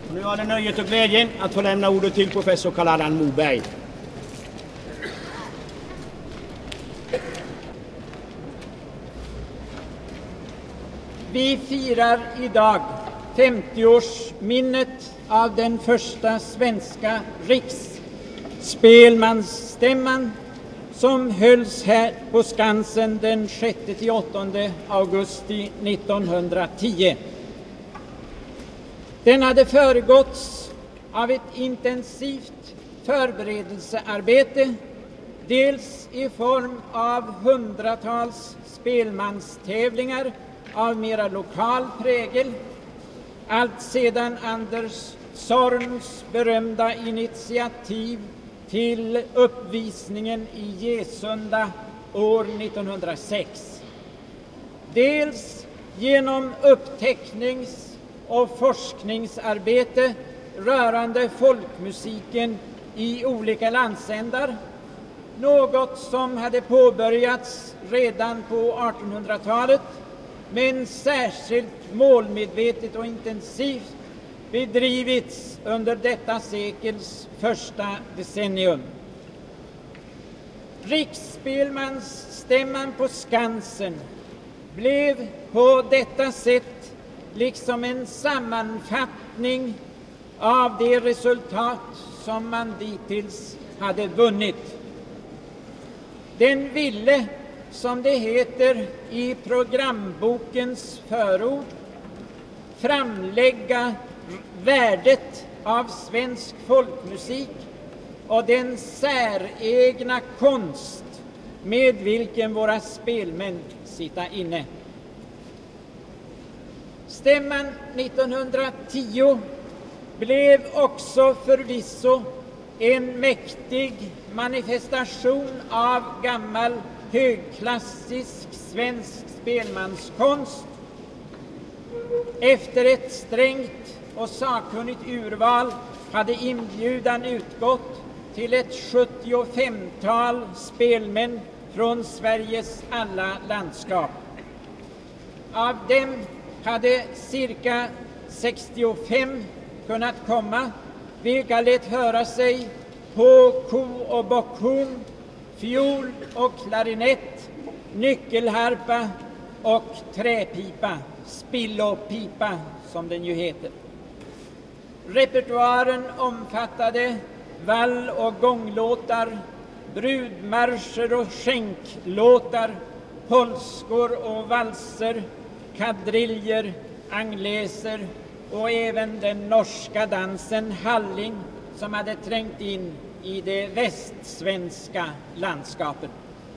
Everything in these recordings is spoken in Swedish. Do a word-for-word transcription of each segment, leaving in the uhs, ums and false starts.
Nu har det nöjet och glädjen att få lämna ordet till professor Carl-Allan Moberg. Vi firar idag femtioårsminnet av den första svenska riksspelmansstämman som hölls här på Skansen den sjätte till åttonde augusti nittonhundratio. Den hade föregåtts av ett intensivt förberedelsearbete, dels i form av hundratals spelmanstävlingar av mera lokal prägel, allt sedan Anders Zorns berömda initiativ till uppvisningen i Gesunda år nittonhundrasex, dels genom upptecknings- och forskningsarbete rörande folkmusiken i olika landsändar, något som hade påbörjats redan på artonhundratalet men särskilt målmedvetet och intensivt bedrivits under detta sekels första decennium. Riksspelmansstämman på Skansen blev på detta sätt liksom en sammanfattning av de resultat som man dittills hade vunnit. Den ville, som det heter i programbokens förord, framlägga värdet av svensk folkmusik och den säregna konst med vilken våra spelmän sitta inne. Stämman nittonhundratio blev också förvisso en mäktig manifestation av gammal högklassisk svensk spelmanskonst. Efter ett strängt och sakkunnigt urval hade inbjudan utgått till ett sjuttiofemtal spelmän från Sveriges alla landskap. Av dem hade cirka sextiofem kunnat komma, vilka lät höra sig på ko- och bockhorn, fiol och klarinett, nyckelharpa och träpipa, spillopipa som den ju heter. Repertoaren omfattade vall- och gånglåtar, brudmarscher och skänklåtar, polskor och valser, kadriljer, angleser och även den norska dansen halling som hade trängt in i det västsvenska landskapet.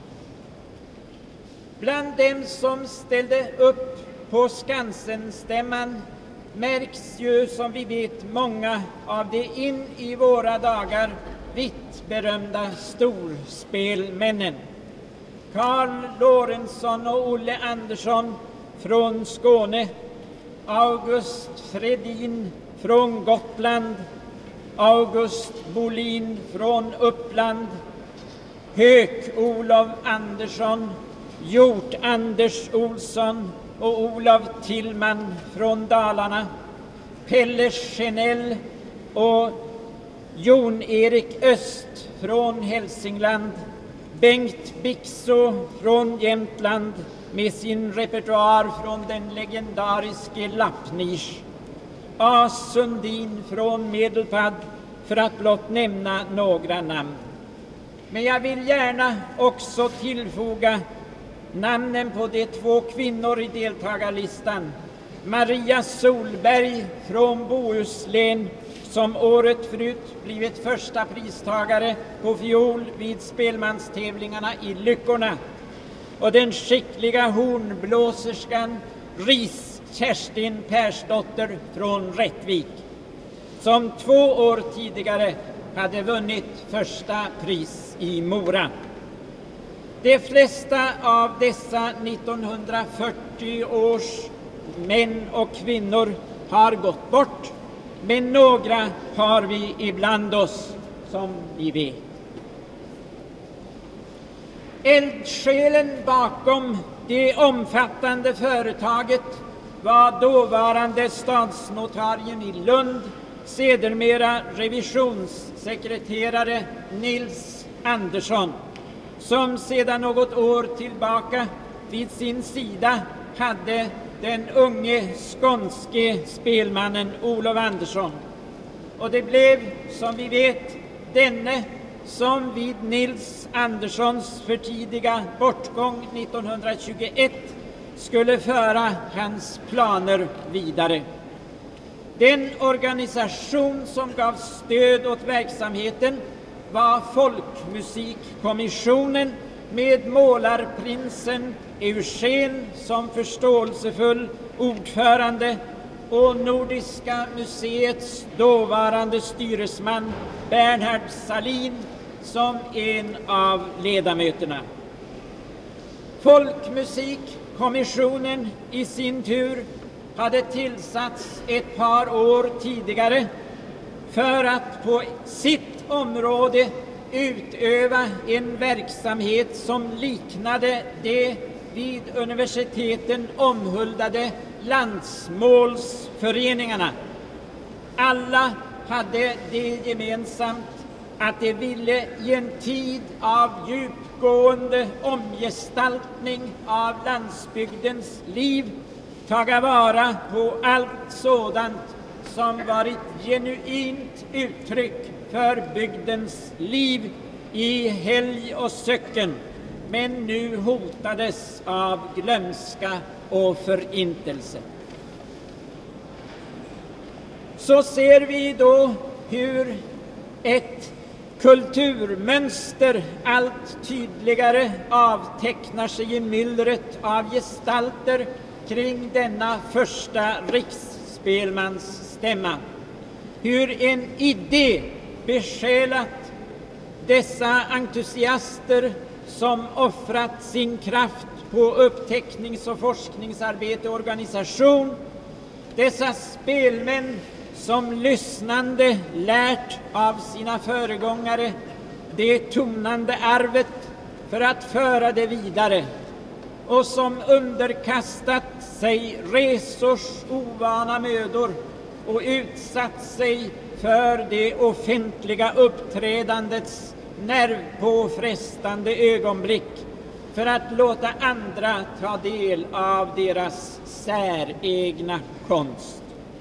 Bland dem som ställde upp på Skansenstämman märks ju, som vi vet, många av de in i våra dagar vitt berömda storspelmännen. Carl Lorentzon och Olle Andersson från Skåne, August Fredin från Gotland, August Bolin från Uppland, Höök-Olof Andersson, Hjort-Anders Olsson och Olof Tillman från Dalarna, Pelle Schenell och Jon-Erik Öst från Hälsingland, Bengt Bixo från Jämtland med sin repertoar från den legendariske Lappnisch, A. Sundin från Medelpad, för att blott nämna några namn. Men jag vill gärna också tillfoga namnen på de två kvinnor i deltagarlistan. Maria Solberg från Bohuslän, som året förut blivit första pristagare på fiol vid spelmanstävlingarna i Lyckorna, och den skickliga hornblåserskan Ris Kerstin Persdotter från Rättvik, som två år tidigare hade vunnit första pris i Mora. De flesta av dessa nittonhundrafyrtio års män och kvinnor har gått bort, men några har vi ibland oss, som vi vet. Eldsjälen bakom det omfattande företaget var dåvarande stadsnotarien i Lund, sedermera revisionssekreterare Nils Andersson, som sedan något år tillbaka vid sin sida hade den unge skånske spelmannen Olof Andersson. Och det blev, som vi vet, denne som vid Nils Anderssons för tidiga bortgång nittonhundratjugoett skulle föra hans planer vidare. Den organisation som gav stöd åt verksamheten var Folkmusikkommissionen med målarprinsen Eugen som förståelsefull ordförande och Nordiska museets dåvarande styresman Bernhard Salin som en av ledamöterna. Folkmusikkommissionen i sin tur hade tillsatts ett par år tidigare för att på sitt område utöva en verksamhet som liknade det vid universiteten omhuldade landsmålsföreningarna. Alla hade det gemensamt att de ville i en tid av djupgående omgestaltning av landsbygdens liv taga vara på allt sådant som varit genuint uttryck för bygdens liv i helg och söcken, men nu hotades av glömska och förintelse. Så ser vi då hur ett kulturmönster allt tydligare avtecknar sig i myllret av gestalter kring denna första riksspelmansstämma. Hur en idé besjälat dessa entusiaster som offrat sin kraft på uppteckningsoch forskningsarbete och organisation, dessa spelmän som lyssnande lärt av sina föregångare det tonande arvet för att föra det vidare och som underkastat sig resors ovana mödor och utsatt sig för det offentliga uppträdandets nervpåfrestande ögonblick för att låta andra ta del av deras säregna konst.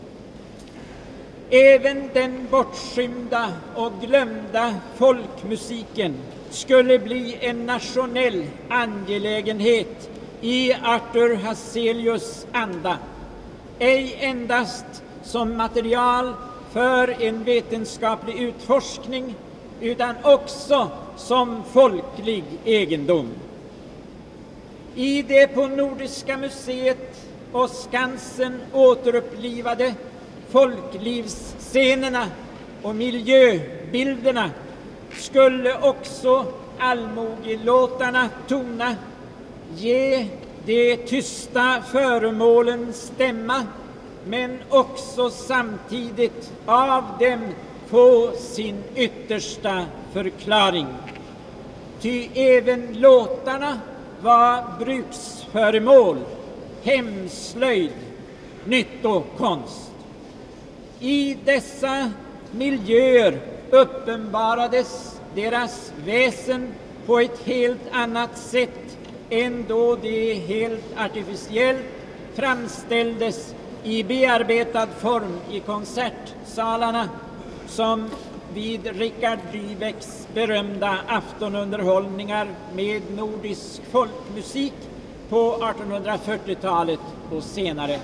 Även den bortskymda och glömda folkmusiken skulle bli en nationell angelägenhet i Arthur Hazelius anda, ej endast som material för en vetenskaplig utforskning utan också som folklig egendom. I det på Nordiska museet och Skansen återupplivade folklivsscenerna och miljöbilderna skulle också allmogelåtarna tona, ge de tysta föremålen stämma, men också samtidigt av dem få sin yttersta förklaring. Ty även låtarna var bruksföremål, hemslöjd, nyttokonst. I dessa miljöer uppenbarades deras väsen på ett helt annat sätt än då de helt artificiellt framställdes i bearbetad form i konsertsalarna, som vid Richard Lübecks berömda aftonunderhållningar med nordisk folkmusik på artonhundrafyrtiotalet och senare.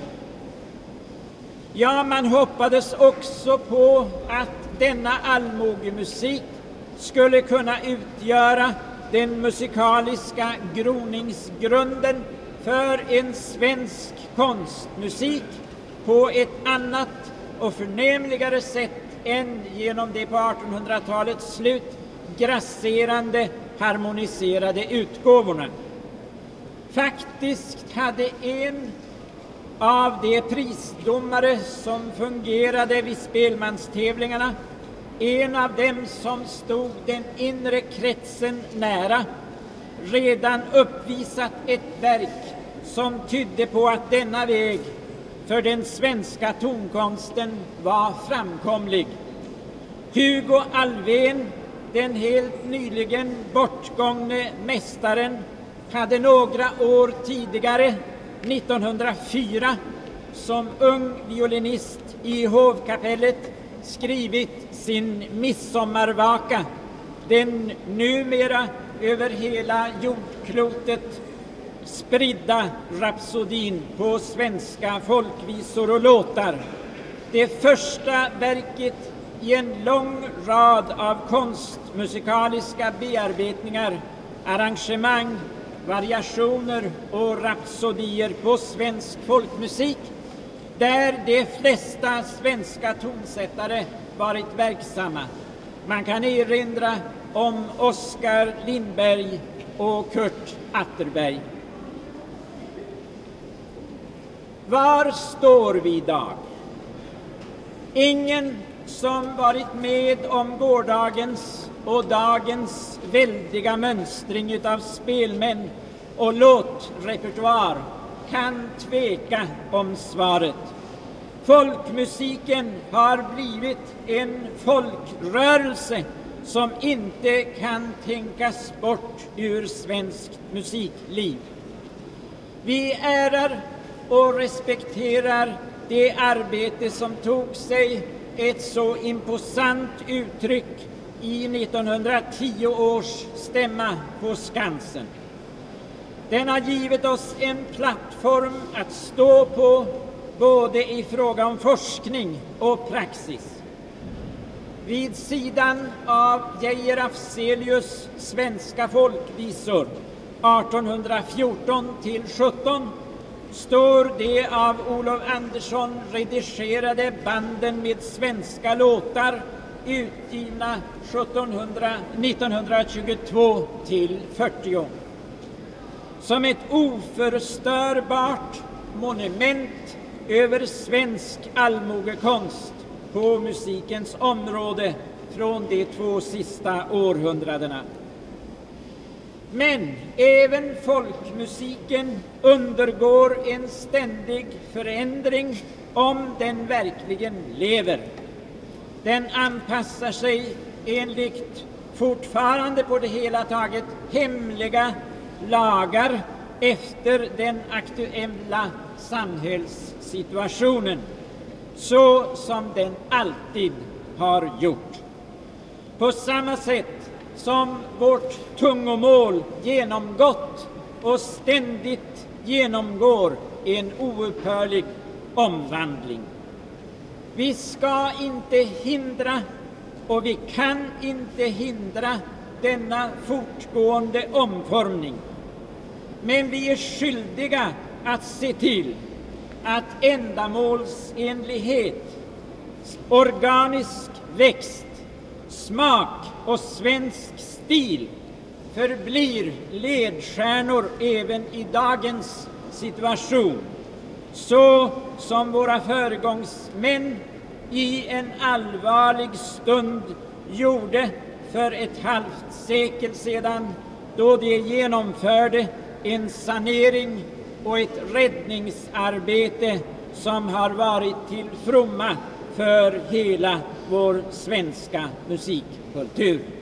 Ja, man hoppades också på att denna allmogemusik skulle kunna utgöra den musikaliska groningsgrunden för en svensk konstmusik på ett annat och förnämligare sätt än genom de på artonhundratalets slut grasserande harmoniserade utgåvorna. Faktiskt hade en av de prisdomare som fungerade vid spelmanstävlingarna, en av dem som stod den inre kretsen nära, redan uppvisat ett verk som tydde på att denna väg för den svenska tonkonsten var framkomlig. Hugo Alfvén, den helt nyligen bortgångne mästaren, hade några år tidigare, nittonhundrafyra, som ung violinist i hovkapellet skrivit sin midsommarvaka, den numera över hela jordklotet spridda rapsodin på svenska folkvisor och låtar. Det första verket i en lång rad av konstmusikaliska bearbetningar, arrangemang, variationer och rapsodier på svensk folkmusik, där de flesta svenska tonsättare varit verksamma. Man kan erinra om Oskar Lindberg och Kurt Atterberg. Var står vi idag? Ingen som varit med om gårdagens och dagens väldiga mönstring utav spelmän och låtrepertoar kan tveka om svaret. Folkmusiken har blivit en folkrörelse som inte kan tänkas bort ur svenskt musikliv. Vi ärar och respekterar det arbete som tog sig ett så imposant uttryck i nittonhundratio års stämma på Skansen. Den har givit oss en plattform att stå på både i fråga om forskning och praxis. Vid sidan av Geijer Afzelius svenska folkvisor artonhundrafjorton till sjutton står de av Olof Andersson redigerade banden med svenska låtar utgivna nittonhundratjugotvå till fyrtio. Som ett oförstörbart monument över svensk allmogekonst på musikens område från de två sista århundradena. Men även folkmusiken undergår en ständig förändring om den verkligen lever. Den anpassar sig enligt fortfarande på det hela taget hemliga lagar efter den aktuella samhällssituationen, så som den alltid har gjort. På samma sätt som vårt tungomål genomgått och ständigt genomgår en oupphörlig omvandling. Vi ska inte hindra och vi kan inte hindra denna fortgående omformning. Men vi är skyldiga att se till att ändamålsenlighet, organisk växt, smak och svensk stil förblir ledstjärnor även i dagens situation, så som våra föregångsmän i en allvarlig stund gjorde för ett halvt sekel sedan, då de genomförde en sanering och ett räddningsarbete som har varit till fromma för hela vår svenska musikkultur.